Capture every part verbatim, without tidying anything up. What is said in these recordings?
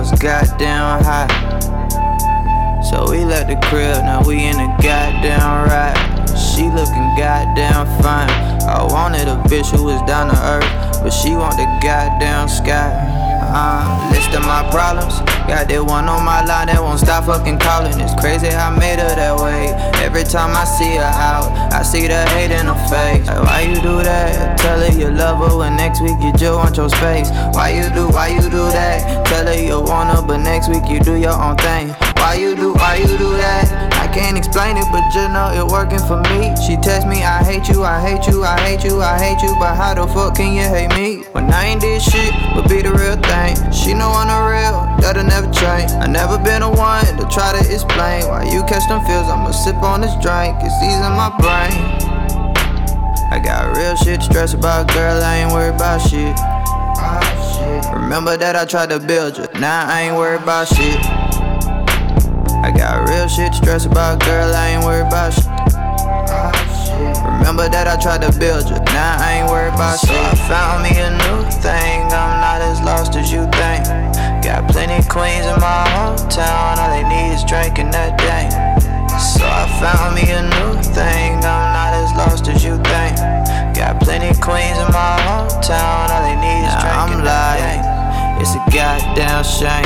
was goddamn hot. So we left the crib, now we in the goddamn ride. She looking goddamn fine. I wanted a bitch who was down to earth, but she want the goddamn sky. Uh, list of my problems, got that one on my line that won't stop fucking calling. It's crazy how I made her that way. Every time I see her out, I see the hate in her face. Like, why you do that? Tell her you love her when next week you just want your space. Why you do, why you do that? Tell her you want her but next week you do your own thing. Why you do, why you do that? I can't explain it, but just know it working for me. She text me, I hate you, I hate you, I hate you, I hate you. But how the fuck can you hate me? When I ain't did shit, but be the real thing. She know I'm the real, that'll never change. I never been the one to try to explain why you catch them feels. I'ma sip on this drink, it's easing my brain. I got real shit to stress about, girl, I ain't worried about shit. Remember that I tried to build you, now I ain't worried about shit. I got real shit to stress about, girl, I ain't worried about shit. Remember that I tried to build you, now I ain't worried about shit. So I found me a new thing, I'm not as lost as you think. Got plenty queens in my hometown, all they need is drinking that day. So I found me a new thing, I'm not as lost as you think. Got plenty queens in my hometown, all they need is drinking that day. It's a goddamn shame.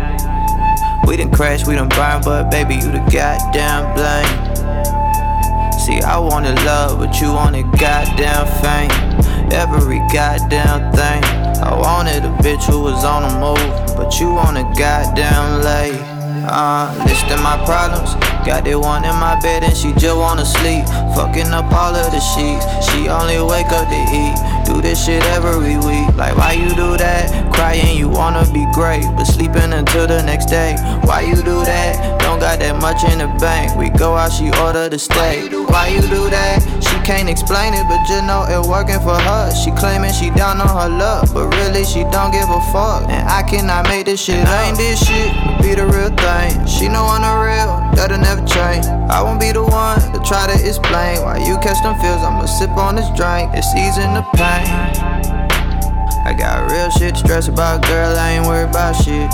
We done crashed, we done burned, but baby, you the goddamn blame. See, I wanted love, but you wanted goddamn fame. Every goddamn thing. I wanted a bitch who was on the move, but you wanted goddamn lay. Uh, listing my problems, got that one in my bed and she just wanna sleep. Fucking up all of the sheets, she only wake up to eat. Do this shit every week, like why you do that? Crying you wanna be great, but sleeping until the next day. Why you do that? Don't got that much in the bank, we go out, she order the steak. Why you do that? She can't explain it, but just know it working for her. She claiming she down on her luck, but really she don't give a fuck. And I cannot make this shit, I ain't this shit, be the real thing. She know I'm the real, that'll never change. I won't be the one to try to explain why you catch them feels. I'ma sip on this drink, it's easing the pain. I got real shit to stress about, girl, I ain't worried about shit.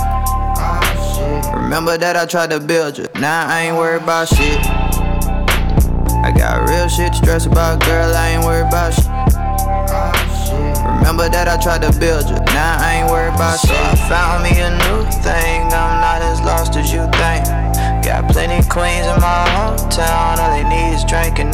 Remember that I tried to build you, now I ain't worried about shit. I got real shit to stress about, girl, I ain't worried about shit. Remember that I tried to build you, now I ain't worried about shit. So I found me a new thing, I'm not as lost as you think. Got plenty queens in my hometown, all they need is drinking